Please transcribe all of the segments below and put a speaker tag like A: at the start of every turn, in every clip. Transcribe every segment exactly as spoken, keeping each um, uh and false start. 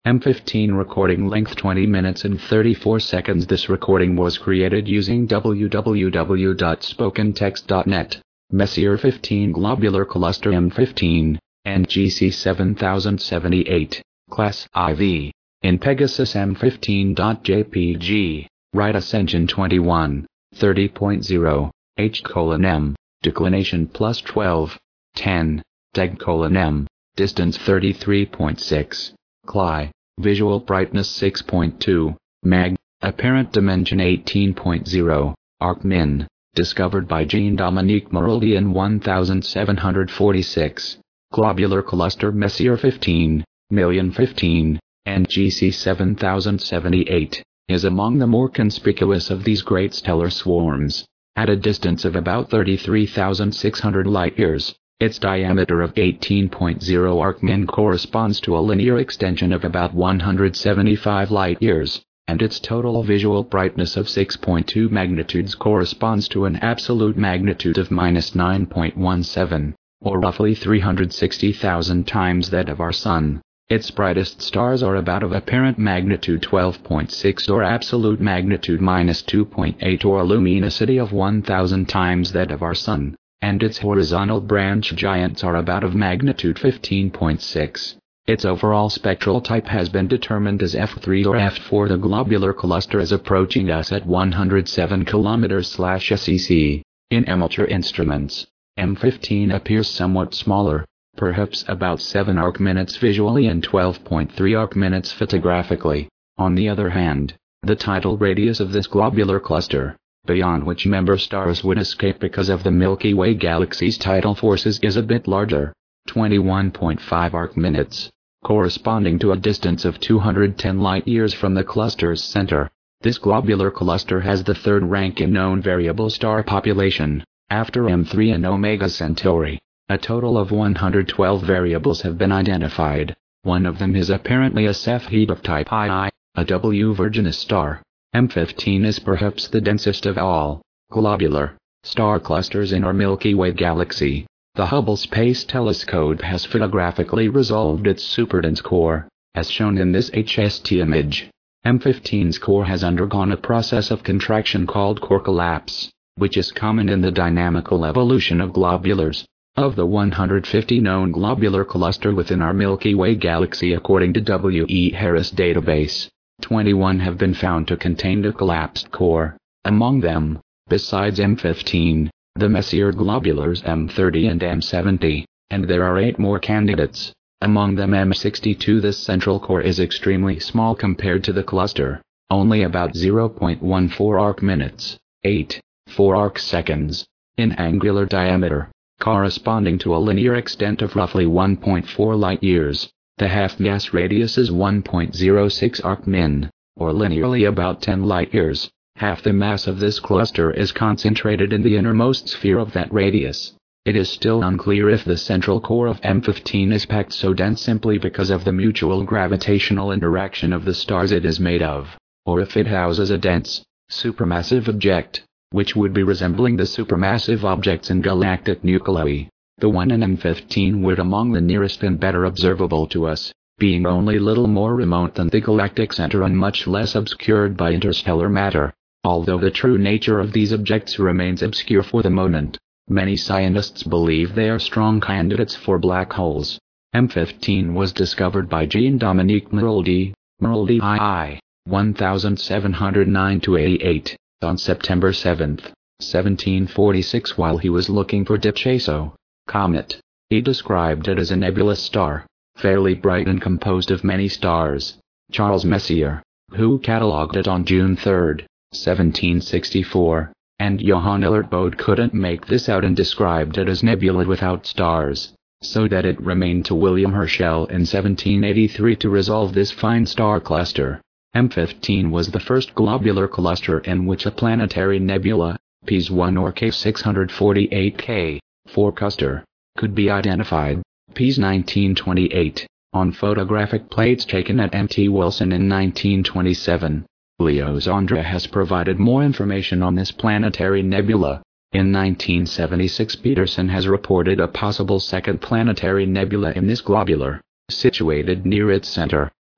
A: M fifteen recording length twenty minutes and thirty-four seconds. This recording was created using w w w dot spoken text dot net. Messier fifteen Globular Cluster M fifteen, N G C seven thousand seventy-eight, Class I V, in Pegasus M fifteen dot J P G, Right Ascension twenty-one, thirty point zero, H colon M, declination plus twelve, ten, Deg colon M, distance thirty-three point six. Cli, visual brightness six point two, Mag, apparent dimension eighteen point zero, Arcmin, discovered by Jean-Dominique Maroldi in seventeen forty-six. Globular cluster Messier fifteen, million fifteen, N G C seven thousand seventy-eight, is among the more conspicuous of these great stellar swarms. At a distance of about thirty-three thousand six hundred light-years, its diameter of eighteen point zero arcmin corresponds to a linear extension of about one hundred seventy-five light-years, and its total visual brightness of six point two magnitudes corresponds to an absolute magnitude of minus nine point one seven, or roughly three hundred sixty thousand times that of our Sun. Its brightest stars are about of apparent magnitude twelve point six or absolute magnitude minus two point eight, or a luminosity of one thousand times that of our Sun, and its horizontal branch giants are about of magnitude fifteen point six. Its overall spectral type has been determined as F three or F four. The globular cluster is approaching us at one hundred seven kilometers per second. In amateur instruments, M fifteen appears somewhat smaller, perhaps about seven arcminutes visually and twelve point three arcminutes photographically. On the other hand, the tidal radius of this globular cluster, beyond which member stars would escape because of the Milky Way galaxy's tidal forces, is a bit larger, twenty-one point five arcminutes, corresponding to a distance of two hundred ten light-years from the cluster's center. This globular cluster has the third rank in known variable star population, after M three and Omega Centauri. A total of one hundred twelve variables have been identified. One of them is apparently a Cepheid of type I, a W Virginis star. M fifteen is perhaps the densest of all globular star clusters in our Milky Way galaxy. The Hubble Space Telescope has photographically resolved its superdense core, as shown in this H S T image. M fifteen's core has undergone a process of contraction called core collapse, which is common in the dynamical evolution of globulars. Of the one hundred fifty known globular cluster within our Milky Way galaxy according to W E Harris database, twenty-one have been found to contain a collapsed core. Among them, besides M fifteen, the Messier globulars M thirty and M seventy, and there are eight more candidates. Among them M sixty-two. This central core is extremely small compared to the cluster, only about zero point one four arcminutes, eight point four arcseconds, in angular diameter, corresponding to a linear extent of roughly one point four light-years. The half-gas radius is one point zero six arcmin, or linearly about ten light-years. Half the mass of this cluster is concentrated in the innermost sphere of that radius. It is still unclear if the central core of M fifteen is packed so dense simply because of the mutual gravitational interaction of the stars it is made of, or if it houses a dense, supermassive object, which would be resembling the supermassive objects in galactic nuclei. The one in M fifteen would among the nearest and better observable to us, being only little more remote than the galactic center and much less obscured by interstellar matter. Although the true nature of these objects remains obscure for the moment, many scientists believe they are strong candidates for black holes. M fifteen was discovered by Jean-Dominique Maroldi, Maroldi two one seven zero nine to eighty-eight, on September seventh, seventeen forty-six, while he was looking for Dipacheso comet. He described it as a nebulous star, fairly bright and composed of many stars. Charles Messier, who catalogued it on June third, seventeen sixty-four, and Johann Elert Bode couldn't make this out and described it as nebula without stars, so that it remained to William Herschel in seventeen eighty-three to resolve this fine star cluster. M fifteen was the first globular cluster in which a planetary nebula, P S one or K six forty-eight K, four cluster, could be identified. P S nineteen twenty-eight, on photographic plates taken at M T Wilson in nineteen twenty-seven. Leo Szandra has provided more information on this planetary nebula. In nineteen seventy-six, Peterson has reported a possible second planetary nebula in this globular, situated near its center.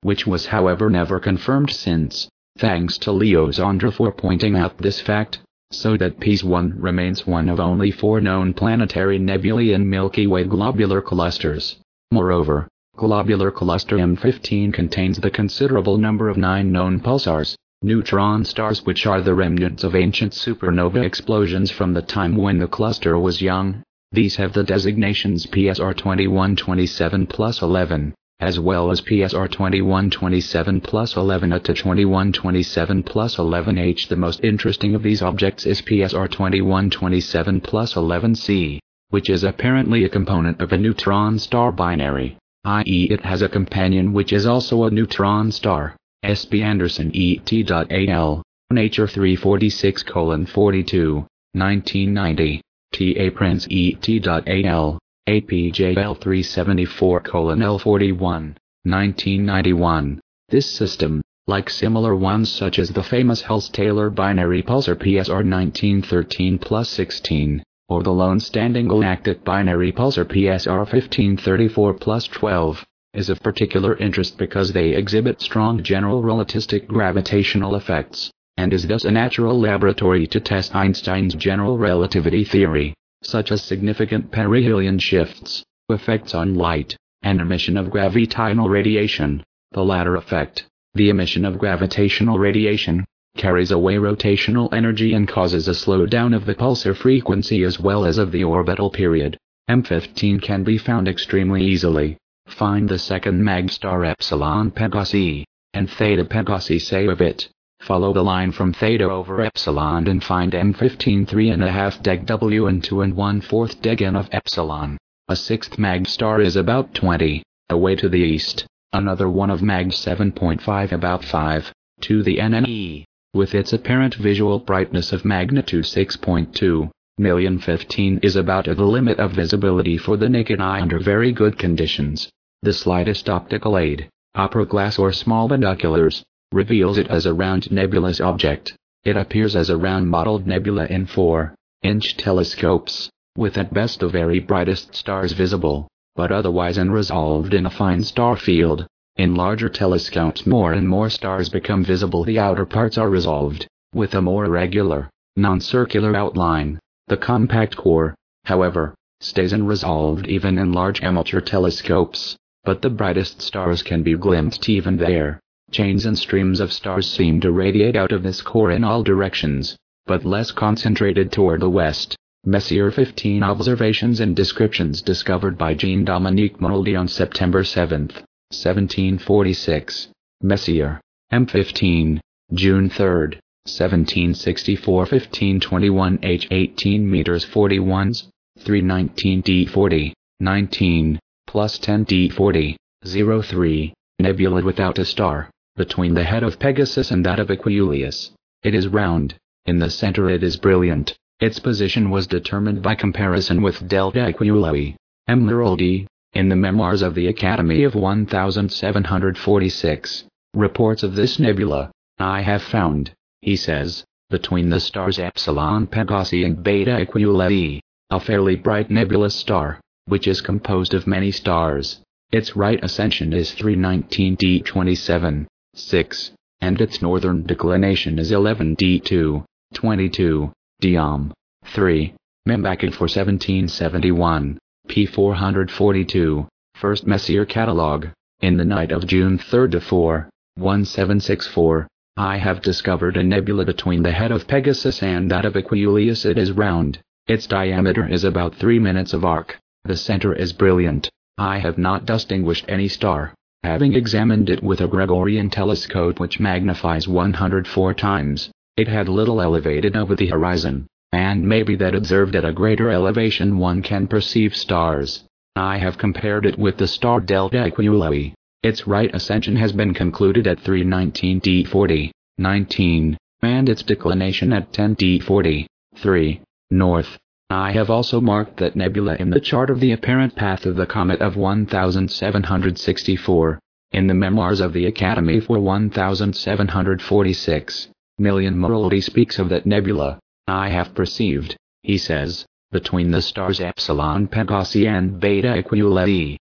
A: which was however never confirmed since, thanks to Leo Szandra for pointing out this fact, so that P S one remains one of only four known planetary nebulae in Milky Way globular clusters. Moreover, globular cluster M fifteen contains the considerable number of nine known pulsars, neutron stars which are the remnants of ancient supernova explosions from the time when the cluster was young. These have the designations P S R twenty-one twenty-seven plus eleven, as well as P S R twenty-one twenty-seven plus eleven A to twenty-one twenty-seven plus eleven H. The most interesting of these objects is P S R twenty-one twenty-seven plus eleven C, which is apparently a component of a neutron star binary, that is it has a companion which is also a neutron star. S B Anderson et al. Nature three forty-six colon forty-two, nineteen ninety. T A Prince et al. A P J L three seventy-four colon L forty-one, nineteen ninety-one. This system, like similar ones such as the famous Hulse-Taylor binary pulsar P S R nineteen thirteen plus sixteen, or the lone standing galactic binary pulsar P S R fifteen thirty-four plus twelve, is of particular interest because they exhibit strong general relativistic gravitational effects, and is thus a natural laboratory to test Einstein's general relativity theory, such as significant perihelion shifts, effects on light, and emission of gravitational radiation. The latter effect, the emission of gravitational radiation, carries away rotational energy and causes a slowdown of the pulsar frequency as well as of the orbital period. M fifteen can be found extremely easily. Find the second magstar Epsilon Pegasi, and Theta Pegasi say of it. Follow the line from Theta over Epsilon and find M fifteen three and a half deg W and two and one fourth deg N of Epsilon. A sixth magstar is about twenty, away to the east, another one of mag seven point five about five, to the N and E, with its apparent visual brightness of magnitude six point two. Million fifteen is about at the limit of visibility for the naked eye under very good conditions. The slightest optical aid, opera glass or small binoculars, reveals it as a round nebulous object. It appears as a round mottled nebula in four inch telescopes, with at best the very brightest stars visible, but otherwise unresolved in a fine star field. In larger telescopes more and more stars become visible. The outer parts are resolved, with a more irregular, non-circular outline. The compact core, however, stays unresolved even in large amateur telescopes, but the brightest stars can be glimpsed even there. Chains and streams of stars seem to radiate out of this core in all directions, but less concentrated toward the west. Messier fifteen observations and descriptions discovered by Jean-Dominique Mouldy on September seventh, seventeen forty-six. Messier, M fifteen, June third. seventeen sixty-four fifteen twenty-one H eighteen meters forty-ones, three nineteen D forty, nineteen, plus ten D forty, zero three, nebula without a star, between the head of Pegasus and that of Aquilius. It is round, in the center it is brilliant, its position was determined by comparison with Delta Aquilii. M. Mouldy, in the Memoirs of the Academy of seventeen forty-six, reports of this nebula. I have found, he says, between the stars Epsilon Pegasi and Beta Aquilii, a fairly bright nebulous star, which is composed of many stars. Its right ascension is three nineteen D twenty-seven, six, and its northern declination is eleven D two, twenty-two, Diom, three, Membacid for seventeen seventy-one, P four forty-two, First Messier Catalogue, in the night of June third to four, seventeen sixty-four. I have discovered a nebula between the head of Pegasus and that of Aquilius. It is round, its diameter is about three minutes of arc, the center is brilliant. I have not distinguished any star, having examined it with a Gregorian telescope which magnifies one hundred four times. It had little elevated over the horizon, and maybe that observed at a greater elevation one can perceive stars. I have compared it with the star Delta Aquilii. Its right ascension has been concluded at three nineteen D forty, nineteen, and its declination at ten D forty, three, north. I have also marked that nebula in the chart of the apparent path of the comet of seventeen sixty-four, in the Memoirs of the Academy for seventeen forty-six. Million Mouldy speaks of that nebula. I have perceived, he says, between the stars Epsilon Pegasi and Beta Aquilii,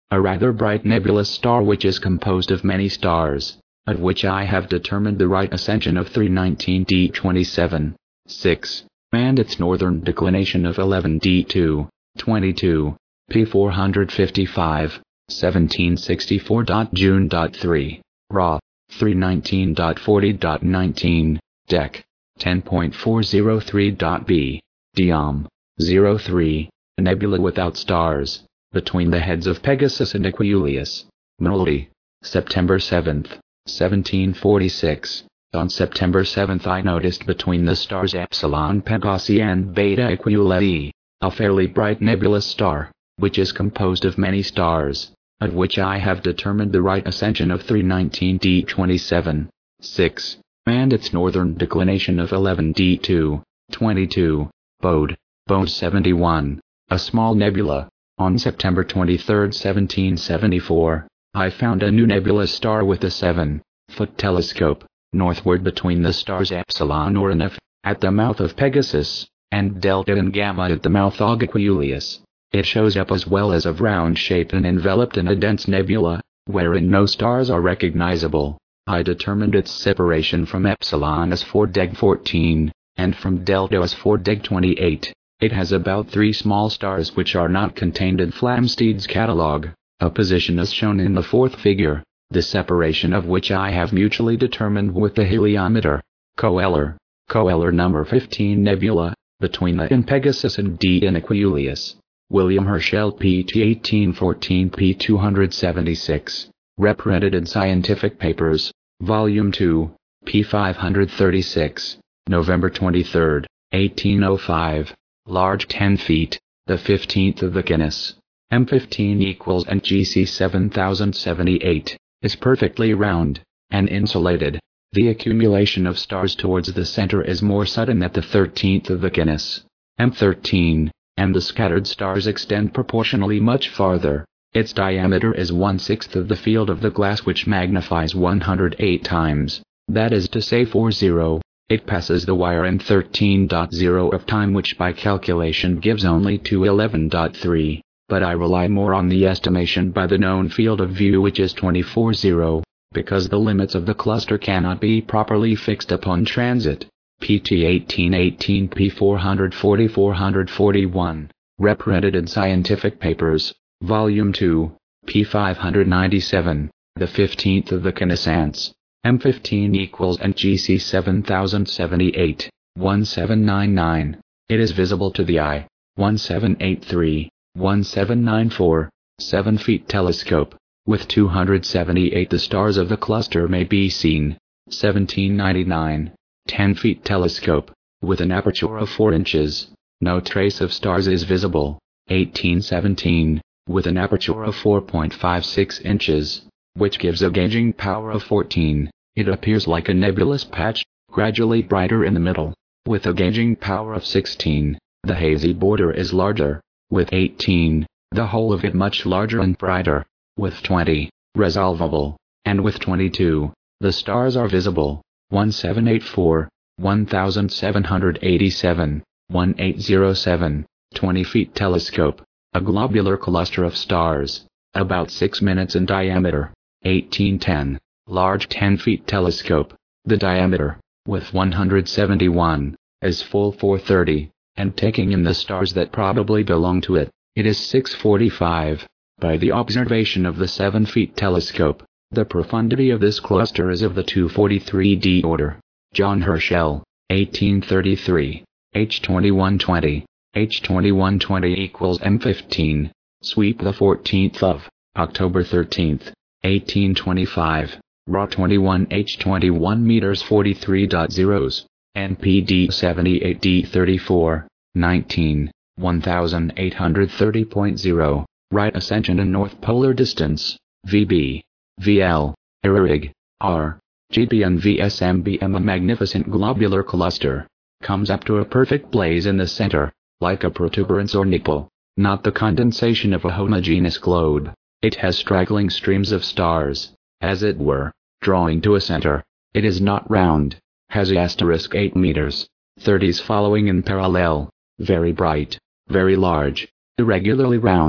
A: a rather bright nebulous star which is composed of many stars, at which I have determined the right ascension of three nineteen D twenty-seven, six, and its northern declination of eleven D two, twenty-two, P four fifty-five, seventeen sixty-four. June three, Ra, three nineteen forty nineteen, Dec, ten point four zero three. B, Diam, zero three, a nebula without stars, between the heads of Pegasus and Aquilius, Molly, September seventh, seventeen forty-six. On September seventh I noticed between the stars Epsilon Pegasi and Beta Aquilii, a fairly bright nebulous star, which is composed of many stars, at which I have determined the right ascension of three nineteen D twenty-seven, six, and its northern declination of eleven D two, twenty-two, Bode, Bode seventy-one, a small nebula. On September twenty-third, seventeen seventy-four, I found a new nebulous star with a seven-foot telescope, northward between the stars Epsilon Orionif, at the mouth of Pegasus, and Delta and Gamma at the mouth of Aquilius. It shows up as well as of round shape and enveloped in a dense nebula, wherein no stars are recognizable. I determined its separation from Epsilon as four deg fourteen, and from Delta as four deg twenty-eight. It has about three small stars which are not contained in Flamsteed's catalogue, a position as shown in the fourth figure, the separation of which I have mutually determined with the heliometer. Coeller, Coeller number fifteen nebula, between the in Pegasus and D in Aquilius. William Herschel P T eighteen fourteen P two seventy-six, reprinted in Scientific Papers, Volume two, P five thirty-six, November twenty-third, eighteen oh five. Large ten feet, the fifteenth of the Guinness. M fifteen equals and G C seven thousand seventy-eight, is perfectly round, and insulated. The accumulation of stars towards the center is more sudden at the thirteenth of the Guinness. M thirteen, and the scattered stars extend proportionally much farther. Its diameter is one-sixth of the field of the glass which magnifies one hundred eight times, that is to say forty. It passes the wire in thirteen point zero of time which by calculation gives only two eleven point three, but I rely more on the estimation by the known field of view which is twenty-four zero, because the limits of the cluster cannot be properly fixed upon transit. P T eighteen eighteen P four forty four forty-one, reprinted in Scientific Papers, Volume two, P five ninety-seven, the fifteenth of the Connaissance. M fifteen equals and G C seven thousand seventy-eight, seventeen ninety-nine. It is visible to the eye. seventeen eighty-three, seventeen ninety-four, seven feet telescope. With two hundred seventy-eight the stars of the cluster may be seen. seventeen ninety-nine, ten feet telescope. With an aperture of four inches. No trace of stars is visible. eighteen seventeen, with an aperture of four point five six inches, which gives a gauging power of fourteen. It appears like a nebulous patch, gradually brighter in the middle. With a gauging power of sixteen, the hazy border is larger. With eighteen, the whole of it much larger and brighter. With twenty, resolvable. And with twenty-two, the stars are visible. seventeen eighty-four, seventeen eighty-seven, eighteen oh seven, twenty feet telescope. A globular cluster of stars, about six minutes in diameter. eighteen ten, large ten feet telescope. The diameter, with one hundred seventy-one, is full four thirty, and taking in the stars that probably belong to it, it is six forty-five. By the observation of the seven feet telescope, the profundity of this cluster is of the two forty-three D order. John Herschel, eighteen thirty-three, H twenty-one twenty, H twenty-one twenty equals M fifteen, sweep the fourteenth of October thirteenth, eighteen twenty-five, Ra twenty-one H twenty-one meters forty-three point zeros, N P D seventy-eight D thirty-four, nineteen, eighteen thirty point zero, right ascension and north polar distance, V B, V L, Irig, R, G B and V S M B M. A magnificent globular cluster, comes up to a perfect blaze in the center, like a protuberance or nipple, not the condensation of a homogeneous globe. It has straggling streams of stars, as it were, drawing to a center. It is not round, has asterisk eight meters, thirties following in parallel, very bright, very large, irregularly round,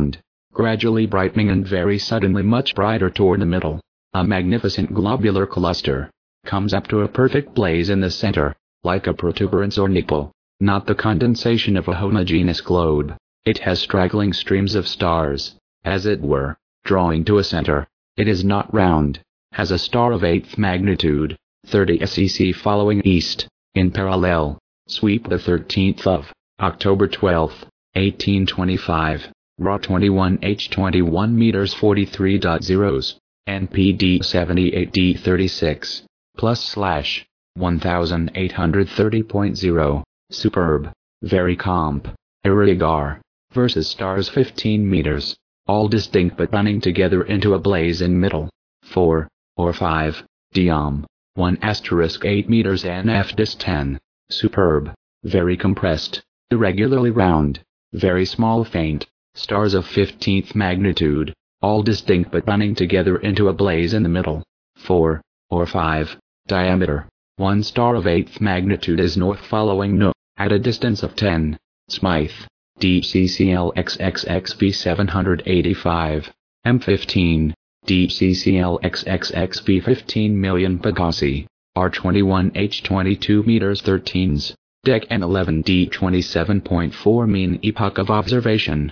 A: gradually brightening and very suddenly much brighter toward the middle. A magnificent globular cluster comes up to a perfect blaze in the center, like a protuberance or nipple, not the condensation of a homogeneous globe. It has straggling streams of stars, as it were, drawing to a center. It is not round, has a star of eighth magnitude, thirty S E C following east, in parallel, sweep the thirteenth of October twelfth, eighteen twenty-five, R A twenty-one H twenty-one meters forty-three point zeros, N P D seventy-eight D thirty-six, plus slash, eighteen thirty point zero, superb, very comp, irregular, versus stars fifteen meters, all distinct but running together into a blaze in middle, four, or five, diom, one asterisk eight meters N F dis ten, superb, very compressed, irregularly round, very small faint, stars of fifteenth magnitude, all distinct but running together into a blaze in the middle, four, or five, diameter, one star of eighth magnitude is north following N U, at a distance of ten, Smythe, D C C L X X X V seven eighty-five, M fifteen, D C C L X X X V fifteen million Pegasi, R twenty-one H twenty-two meters thirteens, Deck N eleven D twenty-seven point four mean epoch of observation,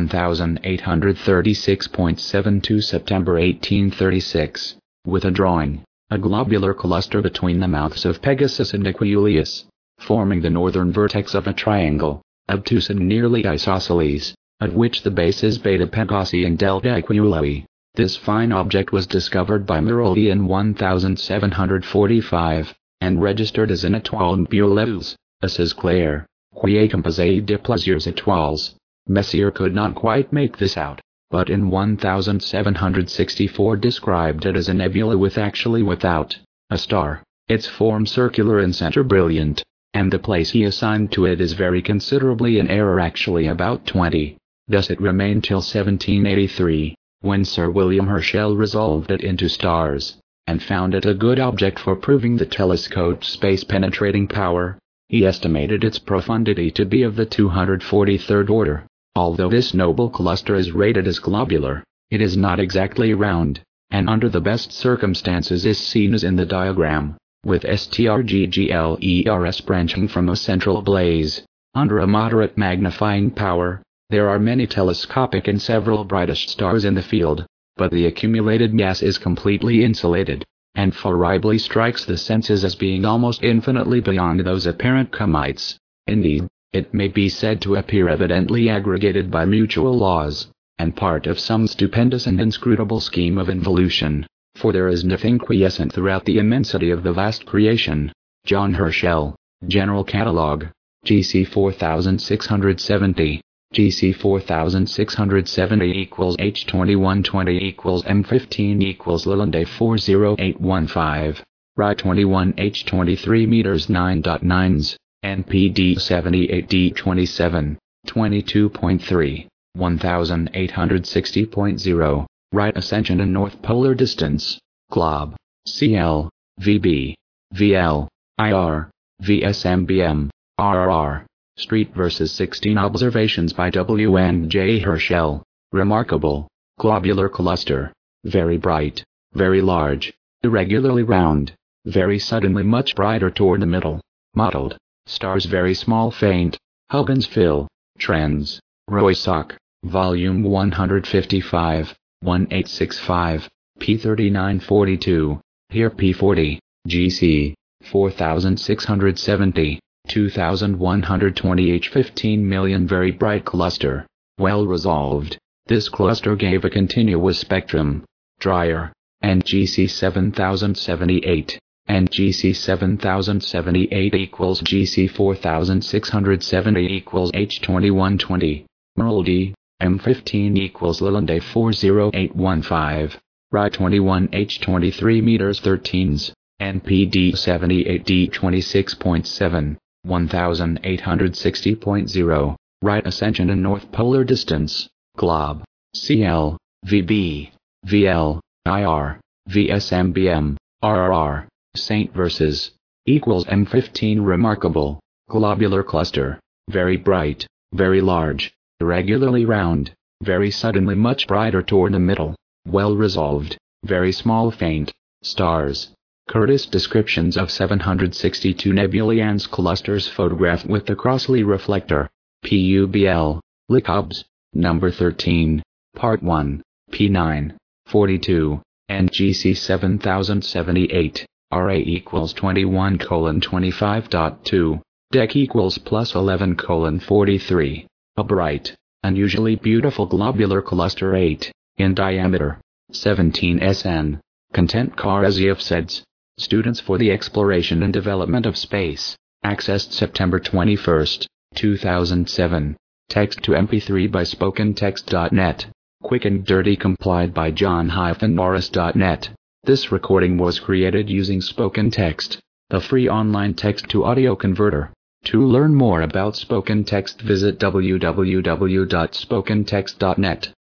A: eighteen thirty-six point seven two September eighteen thirty-six, with a drawing, a globular cluster between the mouths of Pegasus and Aquilius, forming the northern vertex of a triangle, obtuse and nearly isosceles, at which the base is Beta Pegasi and Delta Aquilii. This fine object was discovered by Merolli in seventeen forty-five, and registered as an étoile nebuleuse, as is Claire, qui est composée de plusieurs étoiles. Messier could not quite make this out, but in seventeen sixty-four described it as a nebula with actually without a star, its form circular and center brilliant, and the place he assigned to it is very considerably in error, actually about twenty. Thus it remained till seventeen eighty-three, when Sir William Herschel resolved it into stars, and found it a good object for proving the telescope's space-penetrating power. He estimated its profundity to be of the two hundred forty-third order. Although this noble cluster is rated as globular, it is not exactly round, and under the best circumstances is seen as in the diagram, with STRGGLERS branching from a central blaze. Under a moderate magnifying power, there are many telescopic and several brightish stars in the field, but the accumulated gas is completely insulated, and horribly strikes the senses as being almost infinitely beyond those apparent comites. Indeed, it may be said to appear evidently aggregated by mutual laws, and part of some stupendous and inscrutable scheme of involution, for there is nothing quiescent throughout the immensity of the vast creation. John Herschel, General Catalogue, G C four six seventy, G C four six seventy equals H twenty-one twenty equals M fifteen equals Lalande four zero eight one five, R I twenty-one H twenty-three meters nine point nines. N P D seventy-eight D twenty-seven, twenty-two point three, eighteen sixty point zero, right ascension and north polar distance, glob, C L, V B, V L, I R, V S M B M, R R R, street versus sixteen observations by W and J Herschel, remarkable, globular cluster, very bright, very large, irregularly round, very suddenly much brighter toward the middle, mottled. Stars very small faint, Huggins-Phil, Trends, Roysock, Volume one fifty-five, eighteen sixty-five, P thirty-nine forty-two, here P forty, G C, four six seventy, two one twenty H fifteen million very bright cluster, well resolved. This cluster gave a continuous spectrum, drier, and G C seven thousand seventy-eight. And G C seven thousand seventy-eight equals G C four six seventy equals H twenty-one twenty, Meroldi, M fifteen equals Lalande four zero eight one five, R I twenty-one H twenty-three meters thirteens, N P D seventy-eight D twenty-six point seven, eighteen sixty point zero, right ascension and north polar distance, glob, C L, V B, V L, I R, V S M B M, R R R. Saint versus, equals M fifteen remarkable, globular cluster, very bright, very large, irregularly round, very suddenly much brighter toward the middle, well resolved, very small faint, stars. Curtis descriptions of seven hundred sixty-two nebulae and clusters photographed with the Crossley reflector. P U B L, Lycobs, number thirteen, part one, P nine, forty-two, N G C seven thousand seventy-eight, R A equals twenty-one colon twenty-five point two, Dec equals plus eleven colon forty-three, a bright, unusually beautiful globular cluster eight, in diameter, seventeen S N, content Karasyov says. Students for the Exploration and Development of Space, accessed September twenty-first, two thousand seven, text to M P three by spokentext dot net, quick and dirty complied by john dash norris dot net. This recording was created using SpokenText, the free online text-to-audio converter. To learn more about SpokenText visit w w w dot spokentext dot net.